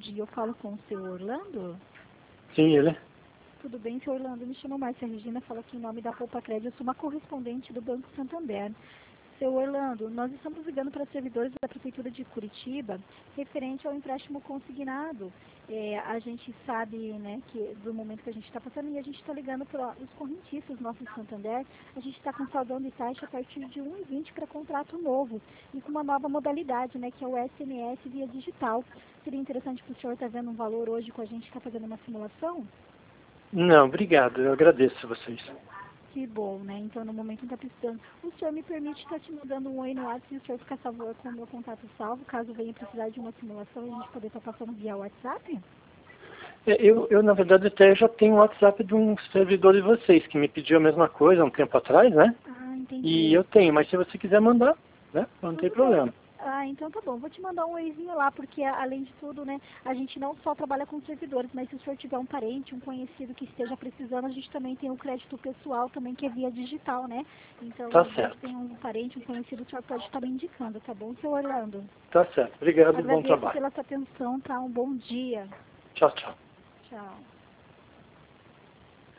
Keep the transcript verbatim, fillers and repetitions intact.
dia, eu falo com o seu Orlando? Sim, ele. Tudo bem, seu Orlando? Me chamo Márcia Regina, falo aqui em nome da Poupa Crédito, eu sou uma correspondente do Banco Santander. Seu Orlando, nós estamos ligando para servidores da Prefeitura de Curitiba, referente ao empréstimo consignado. É, a gente sabe, né, que do momento que a gente está passando, e a gente está ligando para os correntistas nossos do Santander, a gente está com saldão de taxa a partir de um e vinte para contrato novo, e com uma nova modalidade, né, que é o S M S via digital. Seria interessante para o senhor estar vendo um valor hoje com a gente está fazendo uma simulação? Não, obrigado. Eu agradeço a vocês. Que bom, né? Então, no momento não está precisando. O senhor me permite estar te mandando um oi no WhatsApp e o senhor ficar salvo com o meu contato salvo, caso venha precisar de uma simulação e a gente poder estar passando via WhatsApp? É, Eu, eu, na verdade, até já tenho o WhatsApp de um servidor de vocês, que me pediu a mesma coisa há um tempo atrás, né? Ah, entendi. E eu tenho, mas se você quiser mandar, né? Não tem Tudo problema. bem. Ah, então tá bom. Vou te mandar um oizinho lá, porque além de tudo, né, a gente não só trabalha com servidores, mas se o senhor tiver um parente, um conhecido que esteja precisando, a gente também tem o crédito pessoal também, que é via digital, né? Então, Tá às vezes certo. tem um parente, um conhecido, o senhor pode estar me indicando, tá bom, seu Orlando? Tá certo. Obrigado e bom Agradeço trabalho. pela sua atenção, tá? Um bom dia. Tchau, tchau. Tchau.